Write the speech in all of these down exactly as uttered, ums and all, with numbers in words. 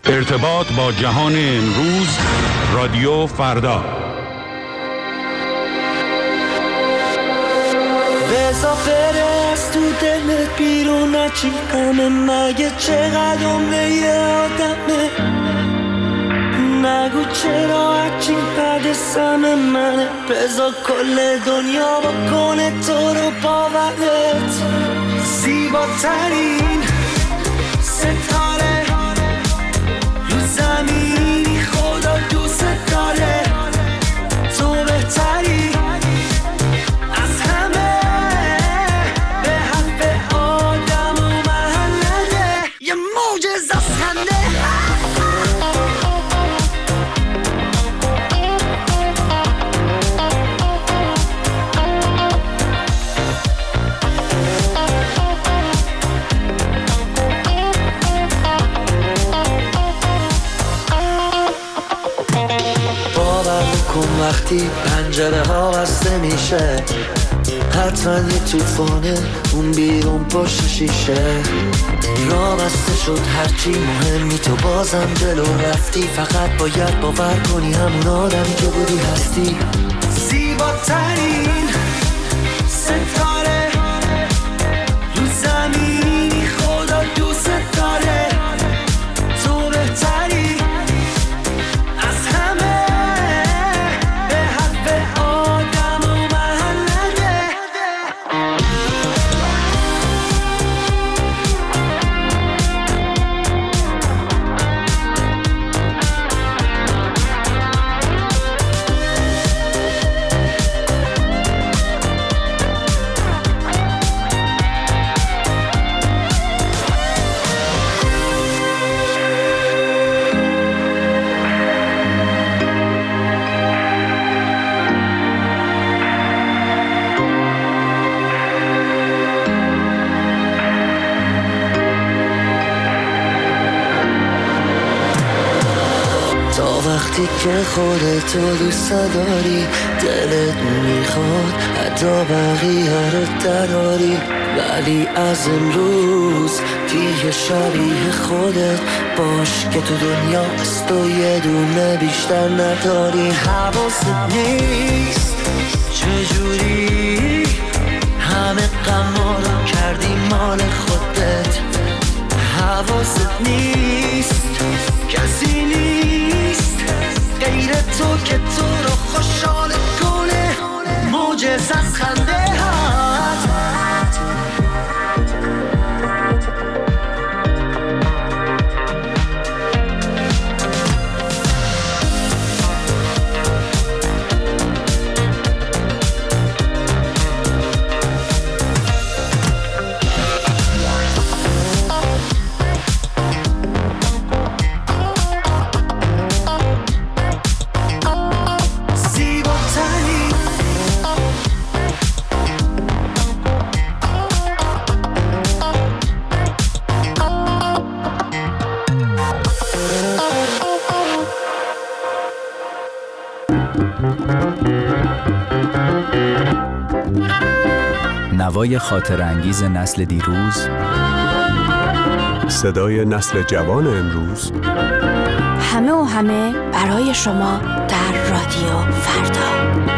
ارتباط با جهان امروز، رادیو فردا. بزا برس تو دلت بیرون نچی همه مگه چقدر عمره یه آدمه. نگو چرا هرچی بعد سم منه. بزا کل دنیا با کنه تو رو باورت. زیباترین ستاره رو زمینی خدا دوست داره. تو بهتری از همه به حرف آدم و محله. یه معجزه از خنده. وقتی پنجره ها بسته میشه حتما یه توفانه اون بیرون پشت شیشه. را بسته شد هرچی مهمی تو بازم جلو رفتی. فقط باید باور کنی همون آدم که بودی هستی. زیباترین ستاره رو زمینی خدا دوست داره. تو بهتری از همه به حرف آدم و محله. وقتی که خودتو دوست داری دلت میخواد حتی بقیه رو دراری. ولی از امروز دیگه شبیه خودت باش که تو دنیا از تو یه دونه بیشتر نداری. حواست نیست چجوری همه غما رو کردی مال خودت. حواست نیست کسی نیست غیر تو که تو رو خوشحال کنه. معجزه از خنده هات. نوای خاطر انگیز نسل دیروز، صدای نسل جوان امروز، همه و همه برای شما در رادیو فردا.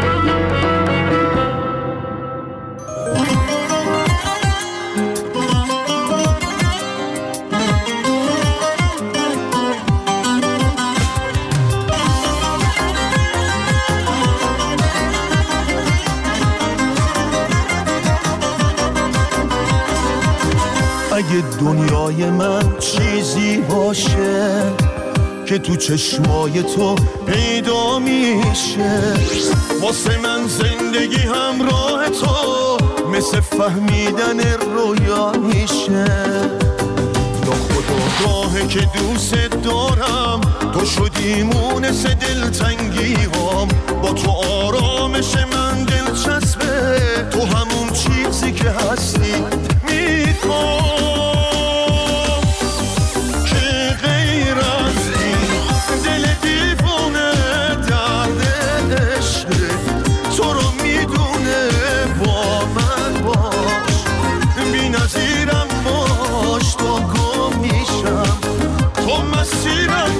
اگه دنیای من چیزی باشه که تو چشمای تو پیدا میشه، واسه من زندگی همراه تو مثل فهمیدن رویا میشه. یا خدا راهه که دوست دارم تو شدی مونس دلتنگی هم. با تو آرامش من دلچسبه، تو همون چیزی که هستی میخوام. مسیرم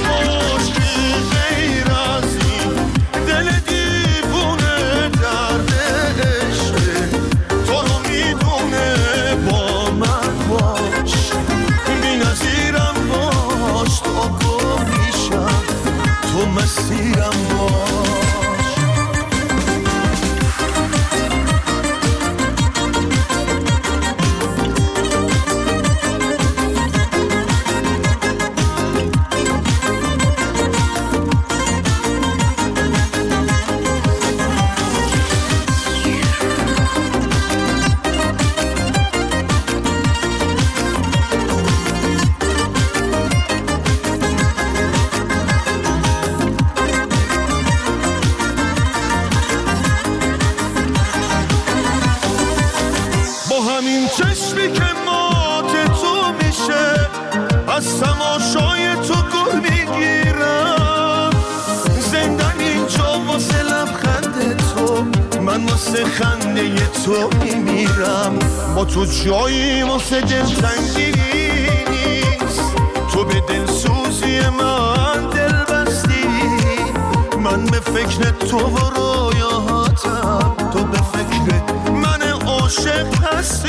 خوشای تو گل میگیرم، زندن اینجا واسه لبخند تو، من واسه خنده تو میمیرم. با تو جایی واسه دلتنگی نیست، تو به دلسوزی من دل بستی. من به فکر تو و رویاهاتم، تو به فکر من عاشق هستی.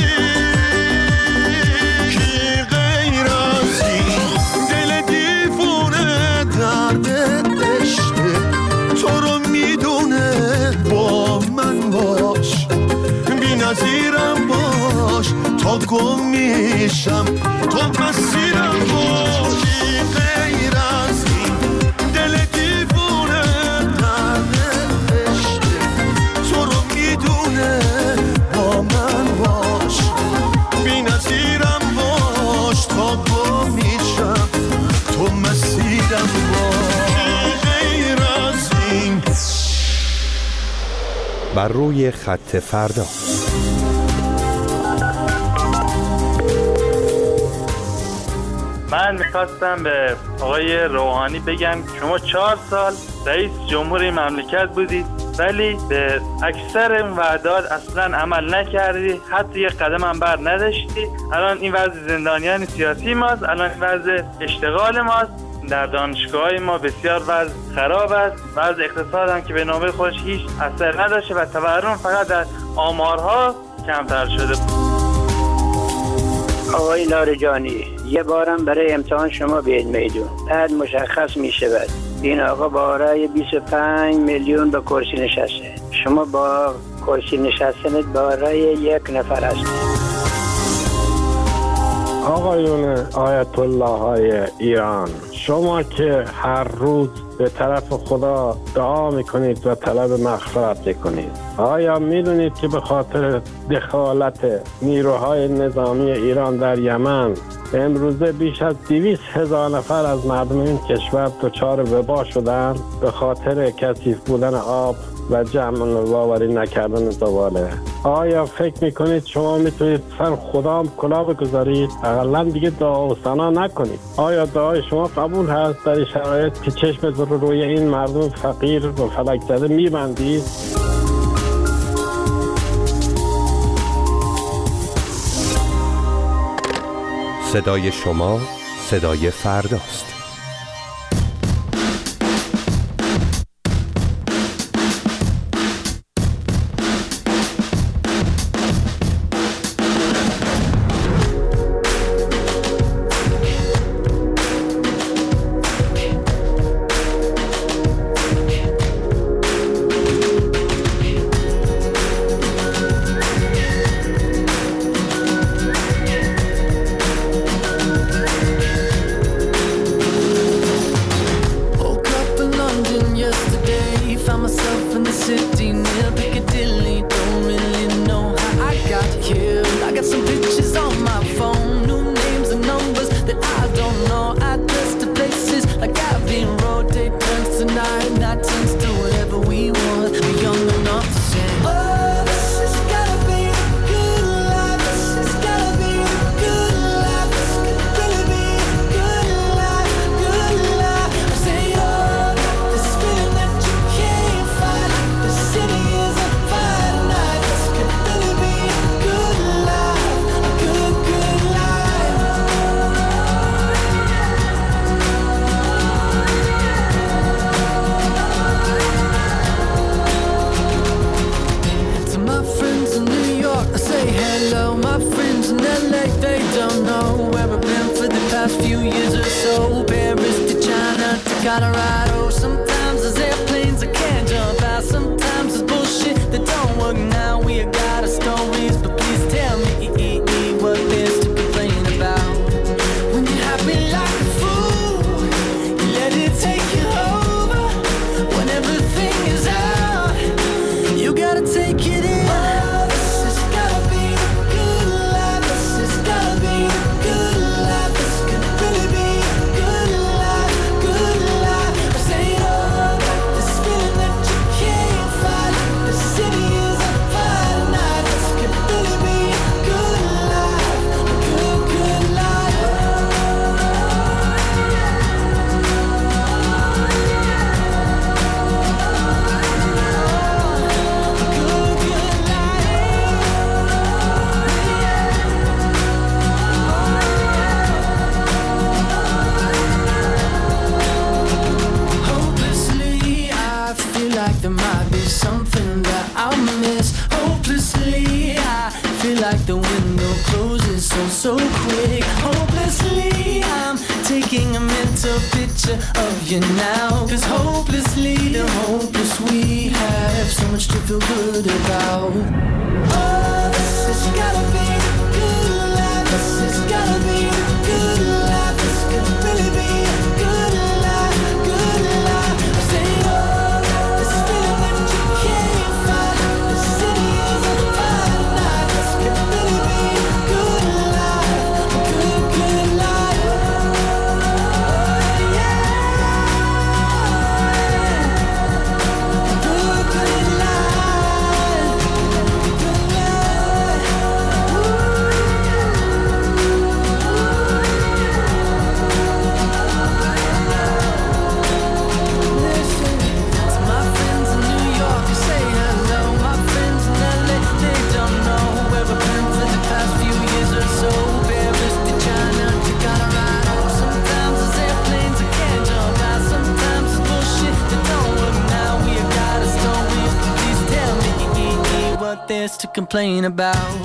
کی غیر از این دل دیوونه درد عشقه، تو رو میدونه با من باش، بی نظیرم باش تا گم میشم، تو مسیرم باش. کی غیر از این دل دیوونه درد عشقه، تو رو میدونه با من باش، بی نظیرم باش تا گم میشم، تو مسیرم باش. کی غیر از این. بر روی خط فردا. من میخواستم به آقای روحانی بگم شما چهار سال رئیس جمهور مملکت بودید ولی به اکثر اون وعدات اصلا عمل نکردی، حتی یه قدم هم بر نداشتی. الان این وضع زندانیان سیاسی ماست، الان این وضع اشتغال ماست، در دانشگاه ما بسیار وضع خراب است، وضع اقتصاد هم که به نوبه خودش هیچ اثر نداشته و تورم فقط در آمارها کمتر شده. آقای لاریجانی، یه بارم برای امتحان شما بیاید میدون، بعد مشخص می شود این آقا با رای بیست و پنج میلیون به کرسی نشسته، شما با کرسی نشستنت با رای یک نفر هستید. آقایون آیت الله های ایران، شما که هر روز به طرف خدا دعا میکنید و طلب مغفرت میکنید، آیا میدونید که به خاطر دخالت نیروهای نظامی ایران در یمن امروزه بیش از دویست هزار نفر از مردم این کشور دچار وبا شدن به خاطر کثیف بودن آب و جمع آوری نکردن زباله؟ آیا فکر میکنید شما میتونید سر خدا کلاه بگذارید؟ اقلا دیگه دعا و ثنا نکنید. آیا دعای شما قبول هست در این شرایط که چشم رو روی این مردم فقیر و فلک زده میبندید؟ صدای شما صدای فرداست. Colorado. Sometimes there's airplanes I can't jump out. Sometimes there's bullshit that don't work. Now we got our stories, but please tell me what there's to complain about. When you're happy like a fool, you let it take you over. When everything is out, you gotta take it in. Oh, this has gotta be the good life. This has gotta be the good life. This could really be a good life, good life. I say, oh. there might be something that I'll miss. Hopelessly, I feel like the window closes so, so quick. Hopelessly, I'm taking a mental picture of you now. Cause hopelessly, the hopeless we have so much to feel good about. Oh, this has gotta be the good life. This has gotta be the good life. This could really be a good life, good life. I say, oh, this feeling that you can't find. The city is a fine night. This could really be a good life, a good, good life. Oh, yeah. Good, good life. Good life. Listen to my friends in New York who say hello. My friends in L A, they don't know where I've been for the past few years or so. Paris to China, you gotta ride home. Sometimes there's airplanes I can't jump out. Sometimes it's bullshit that don't work now. We got a story, please tell me what there's to complain about.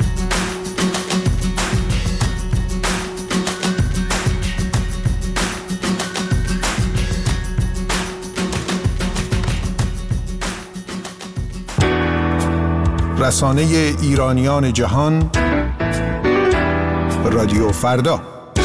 رسانه ایرانیان جهان رادیو فردا.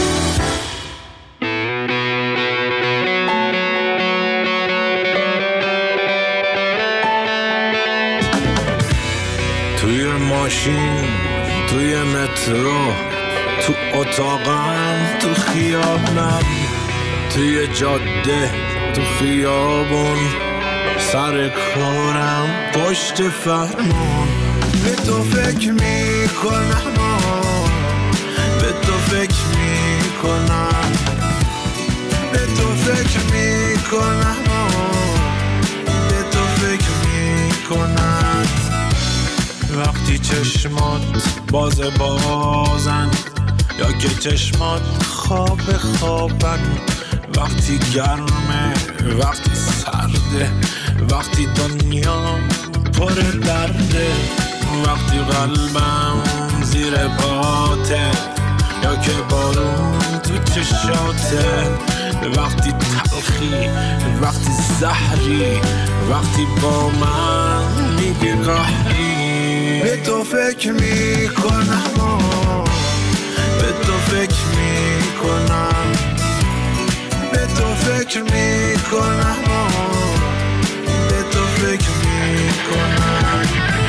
توی ماشین، توی مترو، تو اتاقم، تو خیابونم، توی جاده، تو خیابون، سر کارم، پشت فرمون. به تو فکر میکنم، به تو فکر میکنم، به تو فکر میکنم، به تو فکر میکنم. وقتی چشمات باز بازن یا که چشمات خواب خوابن، وقتی گرمه، وقتی سرده، وقتی دنیا پر درده، وقتی قلبم زیر پاته یا که بارون تو چشاته، وقتی تلخی، وقتی زهری، وقتی با من میگی قهری. به تو فکر میکنم، به تو فکر میکنم، به تو فکر میکنم، به تو فکر میکنم.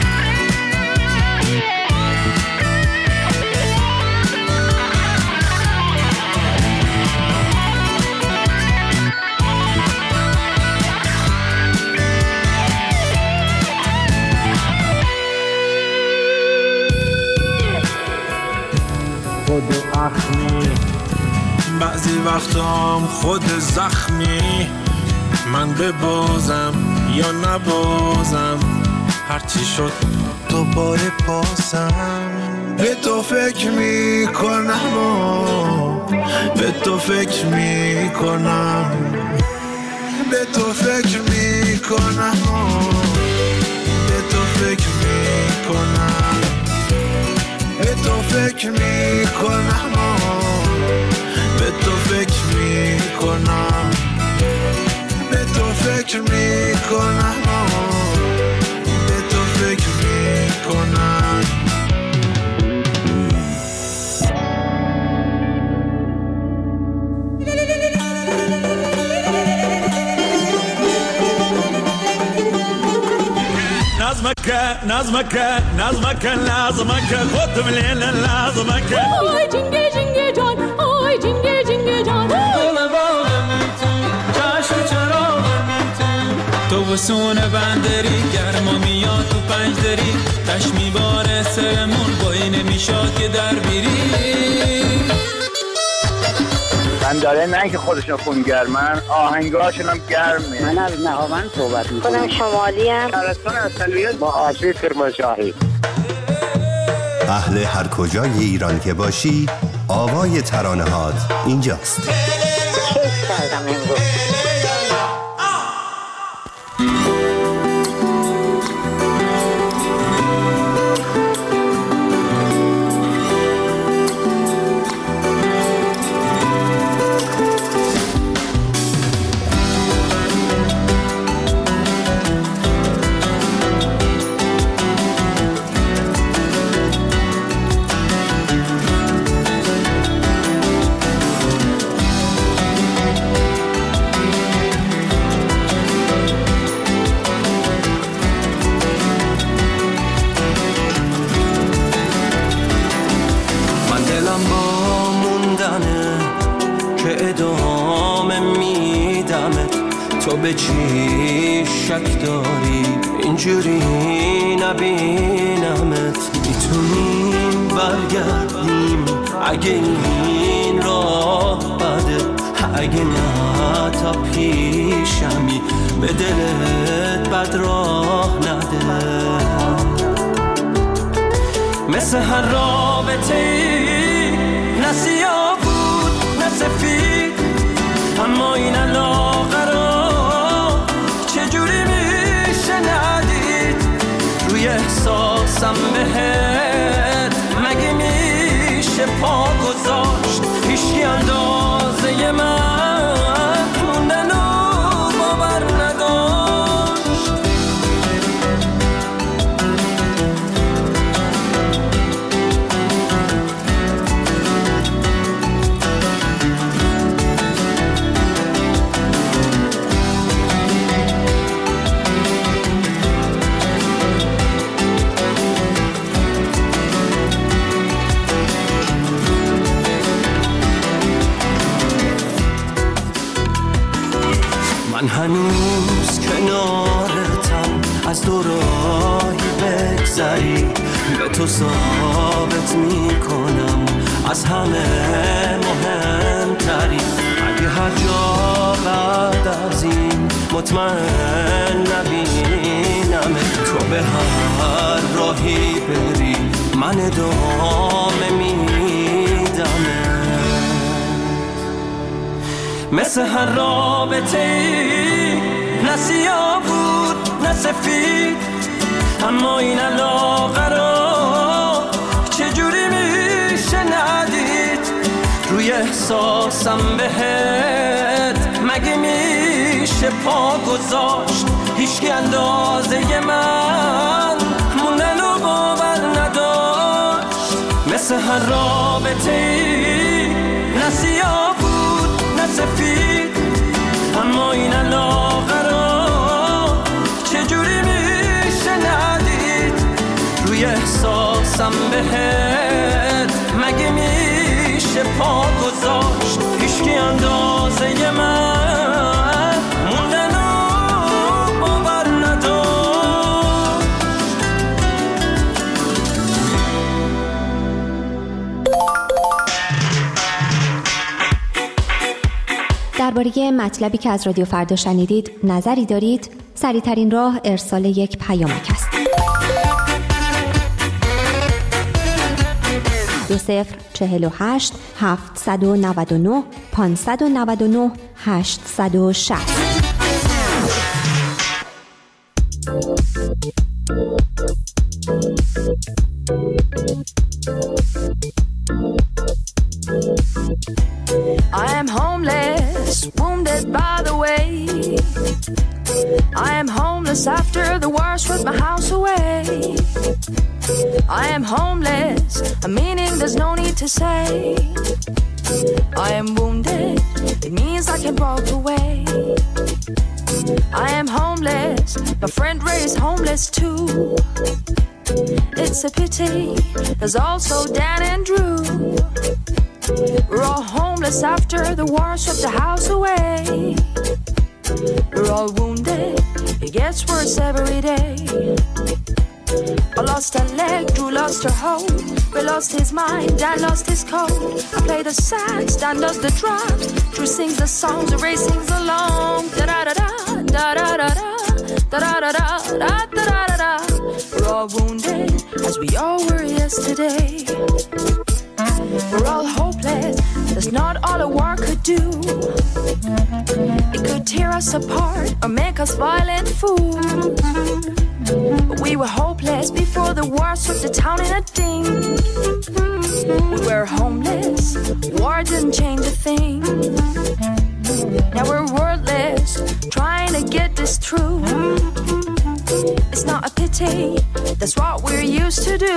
خود اخمی، بعضی وقتام خود زخمی، من ببازم یا نبازم، هرچی شد دوباره بازم. به تو فکر میکنم، به تو فکر میکنم، به تو فکر میکنم، به تو فکر میکنم، به تو فکر میکنم، به تو فکر میکنم، به تو فکر میکنم، به تو فکر میکنم. نظمك نظمك نظمك لازمك خد من الليل لازمك. آی جنگه جنگه جان، آی جنگه جنگه جان. دل باغم تو، چشم چراغم تو، تو وسون بندری گرما میاد تو پنج دری، تش میباره سرمون بایی نمیشاد که در بیری. من داره نه که خودشون خونگرمن، آهنگاشون هم گرمه. من از نهاوند صحبت میکنم. خودم شمالی هم شهرستان اصلیت با آسوی کرمانشاهی. اهل هر کجای ایران که باشی، آوای ترانه هات اینجاست. کیف کردم امروز. تو به چی شک داری اینجوری نبینمت میتونیم برگردیم اگه این راه بده اگه نه تا پیشمی به دلت بد راه نده مثل هر رابطه نه سیاه بود نه سفید اما این علاقه را چجوری میشه ندید روی احساسم بهت مگه میشه پا گذاشت هیچکی اندازه من موندن و باور نداشت من هنوز کنارتم از دوراهی بگذری به تو ثابت میکنم از همه مهمتری اگه هر جا بعد از این مطمئن نبینم تو به هر راهی بری من ادامه میدم مثل هر رابطه نه سیاه بود نه سفید اما این علاقه را چجوری میشه ندید روی احساسم بهت مگه میشه پا گذاشت هیچکی اندازه من موندن و باور نداشت مثل هر رابطه نه سیاه سفید اما این علاقه را چجوری میشه ندید روی احساسم بهت مگه میشه پا گذاشت هیچکی اندازه من موندن و باور نداشت درباره مطلبی که از رادیو فردا شنیدید نظری دارید؟ سریع‌ترین راه ارسال یک پیامک است. دو صفر چهل و هشت هفتصد و نود و نه پانصد و نود و نه هشتصد و شصت. I am homeless, wounded by the way. I am homeless after the war stripped my house away. I am homeless, a meaning there's no need to say. I am wounded, it means I can walk away. I am homeless, my friend Ray is homeless too. It's a pity, there's also Dan and Drew. We're all homeless after the war stripped the house away. We're all wounded, it gets worse every day. I lost a leg, Drew lost her hoe. Ray lost his mind, Dan lost his code. I play the sax, Dan does the drums. Drew sings the songs, Ray sings along. Da-da-da-da, da-da-da-da, da-da-da-da, da-da-da-da. We're all wounded, as we all were yesterday. We're all hopeless, that's not all a war could do. It could tear us apart or make us violent fools. But we were hopeless before the war swept the town in a ding. We were homeless, war didn't change a thing. Now we're wordless, trying to get this through. It's not a pity, that's what we're used to do.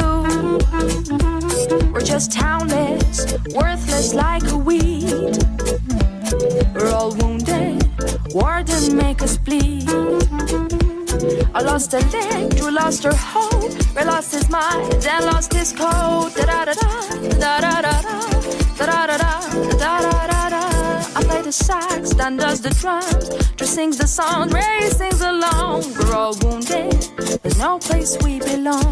We're just townless, worthless like a weed. We're all wounded, war didn't make us bleed. I lost a leg, Drew lost her hoe. Ray lost his mind, Dan lost his code. Da da da da, da da da da, da da da da, da da da da. I played the sax, Dan does the drums, Drew sings the song, Ray sings along. We're all wounded, there's no place we belong.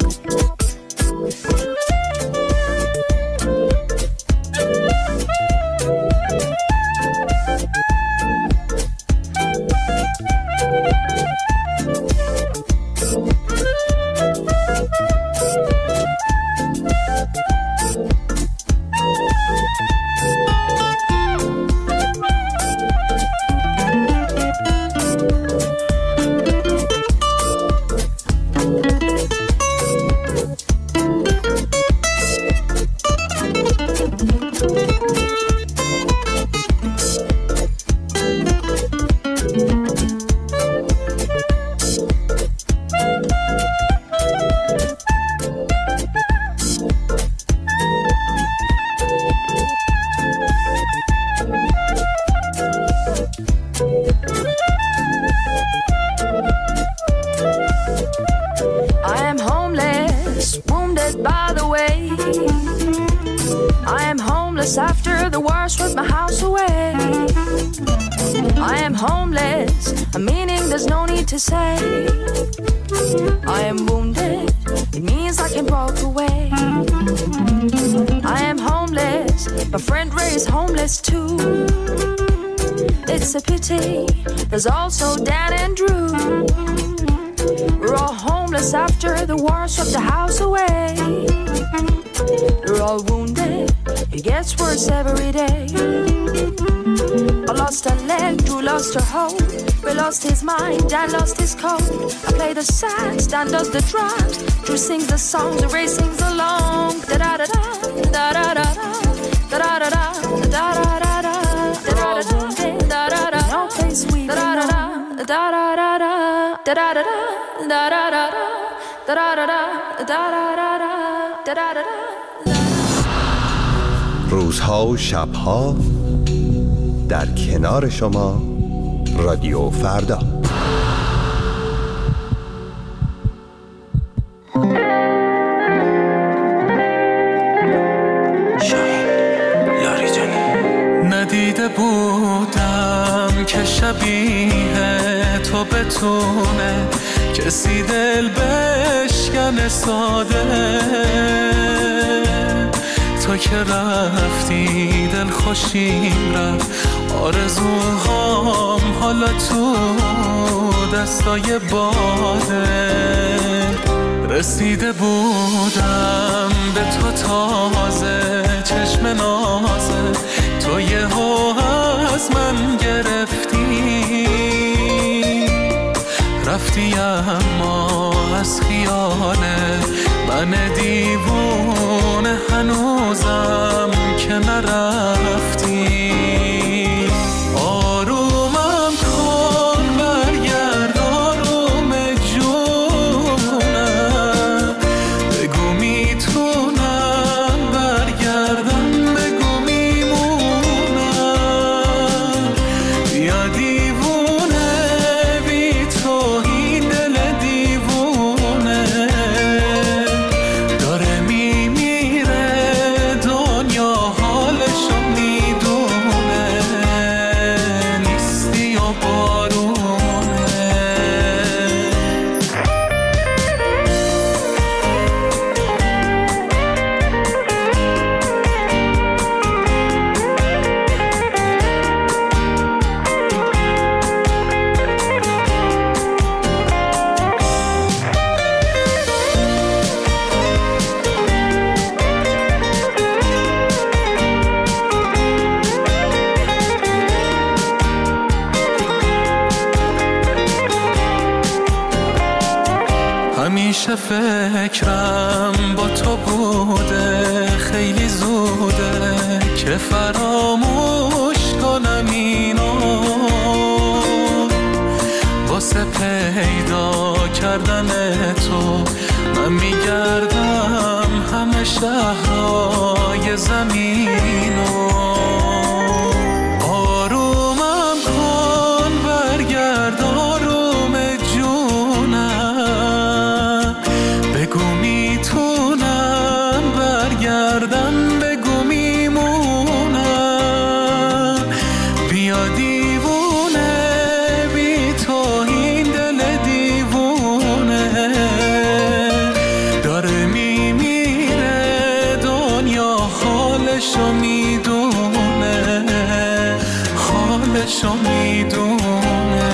There's also Dan and Drew. We're all homeless after the war swept the house away. We're all wounded, it gets worse every day. I lost a leg, Drew lost her hoe. Ray lost his mind, Dan lost his coat. I play the sax, Dan does the drums, Drew sings the songs, Ray sings along. Da da da da da da da da da da da da da da da. We're all wounded, da da da. No place we belong. Da da da da da da da da da da da da da da da da da. روزها و شبها در کنار شما رادیو فردا. ندیده بودم که شبیه تو بتونه کسی دل بشکنه ساده. تو که رفتی دل خوشیم رفت، آرزوهام حالا تو دستای باده. رسیده بودم به تو تازه، چشم نازه تو یهو از من گرفتی، رفتی اما از خیاله من دیوونه هنوزم که نرفتی. آرومم کن برگرد آروم جونم، بگو میتونم برگردم، بگو میمونم. بیا دیوونه بی تو این دل دیوونه داره میمیره، دنیا حالشو میدونه، نیستی و بارونه. همیشه فکرم با تو بوده، خیلی زوده که فراموش کنم اینو، واسه پیدا کردن تو من میگردم همه شهرهای زمینو. آرومم کن برگرد آروم جونم، بگو میتونم برگردم، بگو میمونم. حالشو میدونه